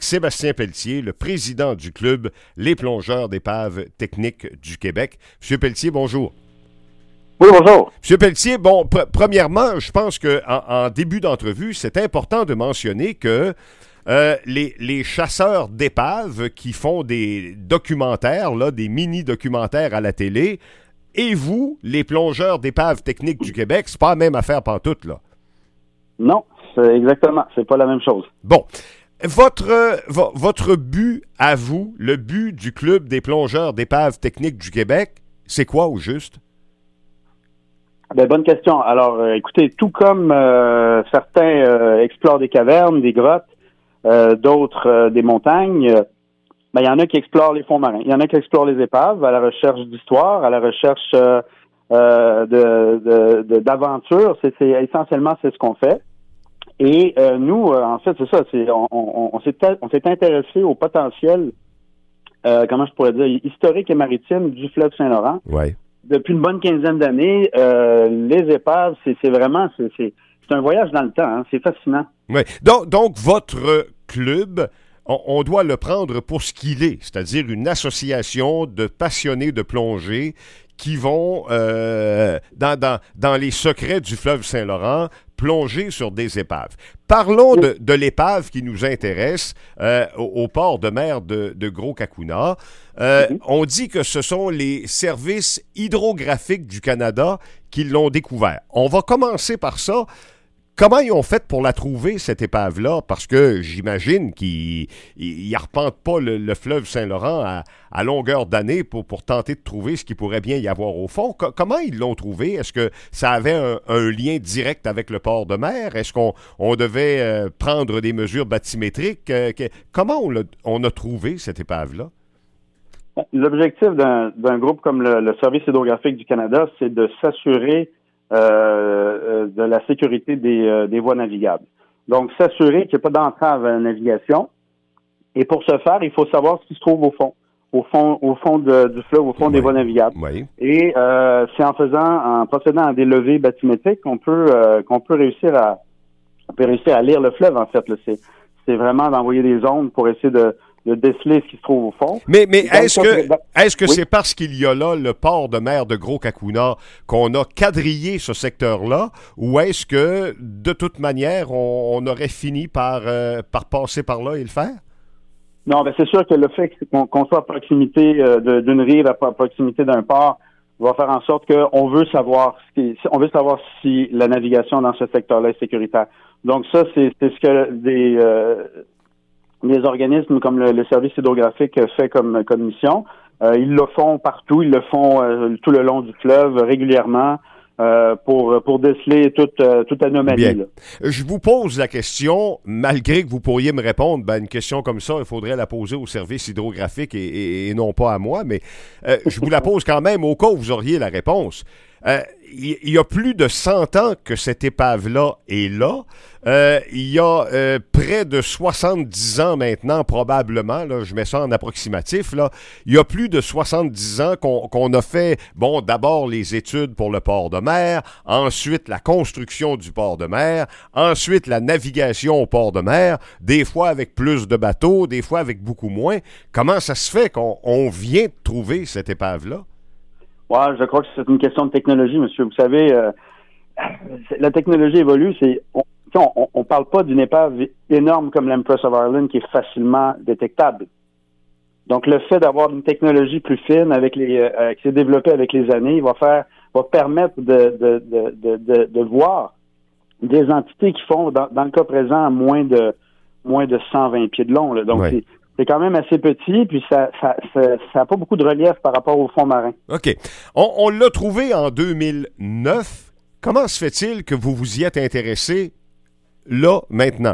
Sébastien Pelletier, le président du club Les Plongeurs d'Épaves Techniques du Québec. Monsieur Pelletier, bonjour. Oui, bonjour. Monsieur Pelletier, bon, premièrement, je pense qu'en début d'entrevue, c'est important de mentionner que les chasseurs d'épaves qui font des documentaires, là, des mini-documentaires à la télé, et vous, les plongeurs d'épaves techniques du Québec, c'est pas la même affaire pantoute, là. Non, c'est exactement, c'est pas la même chose. Bon, votre but à vous, le but du club des plongeurs d'épaves techniques du Québec, c'est quoi au juste? Ben, bonne question. Alors, écoutez, tout comme certains explorent des cavernes, des grottes, d'autres des montagnes, ben, il y en a qui explorent les fonds marins. Il y en a qui explorent les épaves à la recherche d'histoire, à la recherche d'aventure. Essentiellement, c'est ce qu'on fait. Et nous, en fait, c'est ça. On s'est intéressé au potentiel, comment je pourrais dire, historique et maritime du fleuve Saint-Laurent. Ouais. Depuis une bonne quinzaine d'années, les épaves, c'est vraiment, c'est un voyage dans le temps. Hein, c'est fascinant. Oui. Donc, votre club, on doit le prendre pour ce qu'il est, c'est-à-dire une association de passionnés de plongée qui vont, dans les secrets du fleuve Saint-Laurent, plonger sur des épaves. Parlons de l'épave qui nous intéresse au port de mer de Gros-Cacuna. On dit que ce sont les services hydrographiques du Canada qui l'ont découvert. On va commencer par ça. Comment ils ont fait pour la trouver, cette épave-là? Parce que j'imagine qu'ils n'arpentent pas le fleuve Saint-Laurent à longueur d'année pour tenter de trouver ce qu'il pourrait bien y avoir au fond. Comment ils l'ont trouvé? Est-ce que ça avait un lien direct avec le port de mer? Est-ce qu'on devait prendre des mesures bathymétriques? Comment on a trouvé cette épave-là? L'objectif d'un groupe comme le Service hydrographique du Canada, c'est de s'assurer de la sécurité des voies navigables. Donc, s'assurer qu'il n'y a pas d'entrave à la navigation. Et pour ce faire, il faut savoir ce qui se trouve au fond du fleuve, au fond des voies navigables. Oui. Et c'est en procédant à des levées bathymétriques qu'on peut réussir à lire le fleuve, en fait. Là. C'est vraiment d'envoyer des ondes pour essayer de déceler ce qui se trouve au fond. Mais est-ce que oui? C'est parce qu'il y a là le port de mer de Gros-Cacuna qu'on a quadrillé ce secteur-là, ou est-ce que, de toute manière, on aurait fini par passer par là et le faire? Non, ben c'est sûr que le fait qu'on soit à proximité d'une rive, à proximité d'un port, va faire en sorte qu'on veut savoir si la navigation dans ce secteur-là est sécuritaire. Donc ça, c'est ce que des organismes comme le Service hydrographique fait comme mission. Ils le font partout, ils le font tout le long du fleuve régulièrement pour déceler toute anomalie. Là. Je vous pose la question, malgré que vous pourriez me répondre, une question comme ça, il faudrait la poser au Service hydrographique et non pas à moi, mais je vous la pose quand même au cas où vous auriez la réponse. Il y a plus de 100 ans que cette épave-là est là. Il y a près de 70 ans maintenant, probablement, là, je mets ça en approximatif, là, il y a plus de 70 ans qu'on a fait, d'abord les études pour le port de mer, ensuite la construction du port de mer, ensuite la navigation au port de mer, des fois avec plus de bateaux, des fois avec beaucoup moins. Comment ça se fait qu'on vient de trouver cette épave-là? Ouais, je crois que c'est une question de technologie, monsieur. Vous savez, la technologie évolue. On parle pas d'une épave énorme comme l'Empress of Ireland qui est facilement détectable. Donc, le fait d'avoir une technologie plus fine qui s'est développée avec les années, va permettre de voir des entités qui font, dans le cas présent, moins de 120 pieds de long. Là. Donc, ouais. C'est quand même assez petit, puis ça a pas beaucoup de relief par rapport au fond marin. OK. On l'a trouvé en 2009. Comment se fait-il que vous vous y êtes intéressé là, maintenant?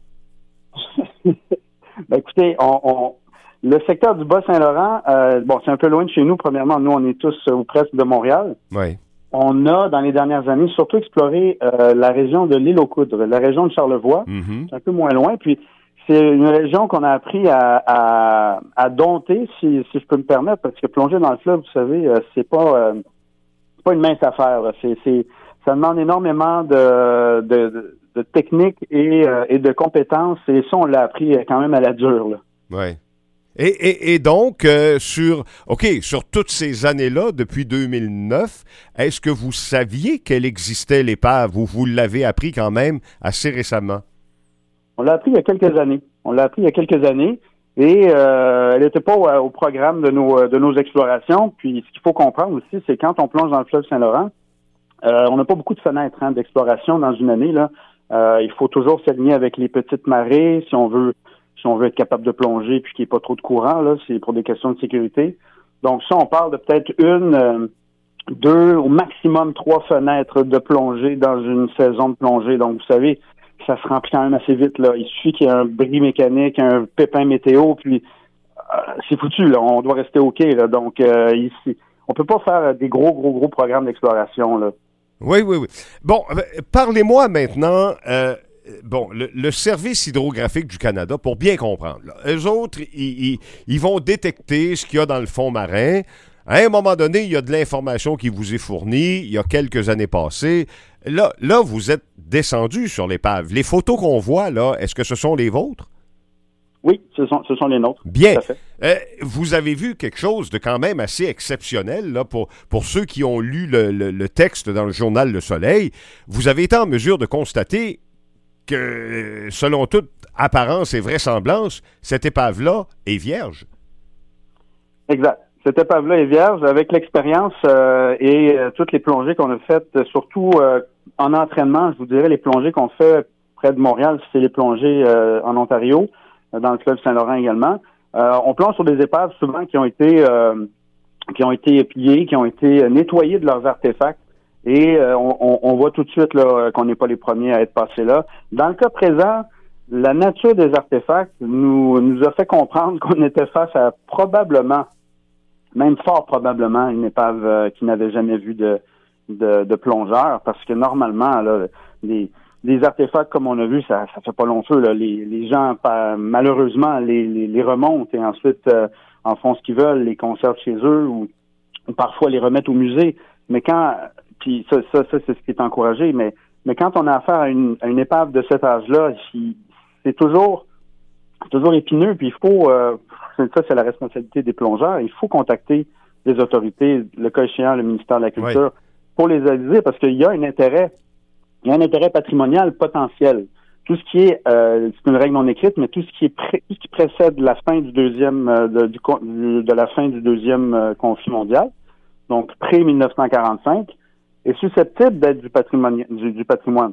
Ben, écoutez, le secteur du Bas-Saint-Laurent, c'est un peu loin de chez nous. Premièrement, nous, on est tous ou presque de Montréal. Oui. On a, dans les dernières années, surtout exploré la région de l'Île-aux-Coudres, la région de Charlevoix. Mm-hmm. C'est un peu moins loin, puis c'est une région qu'on a appris à dompter, si je peux me permettre, parce que plonger dans le fleuve, vous savez, c'est pas une mince affaire. Ça demande énormément de de technique et de compétences, et ça, on l'a appris quand même à la dure, là. Ouais. Et donc, sur toutes ces années-là, depuis 2009, est-ce que vous saviez qu'elle existait, l'épave, ou vous l'avez appris quand même assez récemment? On l'a appris il y a quelques années. Et elle n'était pas au programme de nos explorations. Puis ce qu'il faut comprendre aussi, c'est quand on plonge dans le fleuve Saint-Laurent, on n'a pas beaucoup de fenêtres d'exploration dans une année, là. Il faut toujours s'aligner avec les petites marées si on veut être capable de plonger puis qu'il n'y ait pas trop de courant, là, c'est pour des questions de sécurité. Donc ça, on parle de peut-être une, deux, au maximum 3 fenêtres de plongée dans une saison de plongée. Donc vous savez, ça se remplit quand même assez vite, là. Il suffit qu'il y ait un bris mécanique, un pépin météo, puis c'est foutu, là. On doit rester OK, là. Donc, ici, on peut pas faire des gros programmes d'exploration, là. Oui. Bon, parlez-moi maintenant, le Service hydrographique du Canada, pour bien comprendre, là, eux autres, ils vont détecter ce qu'il y a dans le fond marin. À un moment donné, il y a de l'information qui vous est fournie, il y a quelques années passées. Là, vous êtes descendu sur l'épave. Les photos qu'on voit, là, est-ce que ce sont les vôtres? Oui, ce sont les nôtres. Bien. Tout à fait. Vous avez vu quelque chose de quand même assez exceptionnel, là, pour ceux qui ont lu le texte dans le journal Le Soleil. Vous avez été en mesure de constater que, selon toute apparence et vraisemblance, cette épave-là est vierge. Exact. Cette épave-là est vierge. Avec l'expérience et toutes les plongées qu'on a faites, surtout en entraînement, je vous dirais les plongées qu'on fait près de Montréal, c'est les plongées en Ontario, dans le fleuve Saint-Laurent également. On plonge sur des épaves souvent qui ont été pliées, qui ont été nettoyées de leurs artefacts. Et on voit tout de suite là qu'on n'est pas les premiers à être passés là. Dans le cas présent, la nature des artefacts nous a fait comprendre qu'on était face à probablement, même fort probablement, une épave qui n'avait jamais vu de plongeur, parce que normalement, là, des artefacts comme on a vu, ça fait pas long feu, là. Les gens, malheureusement, les remontent et ensuite en font ce qu'ils veulent, les conservent chez eux ou parfois les remettent au musée. Mais puis ça c'est ce qui est encouragé, mais quand on a affaire à une épave de cet âge-là, c'est toujours épineux, puis il faut, ça c'est la responsabilité des plongeurs, il faut contacter les autorités, le cas échéant, le ministère de la Culture, pour les aviser, parce qu'il y a un intérêt patrimonial potentiel. Tout ce qui est, c'est une règle non écrite, mais tout ce qui précède la fin du deuxième, de la fin du deuxième conflit mondial, donc pré-1945, est susceptible d'être du patrimoine.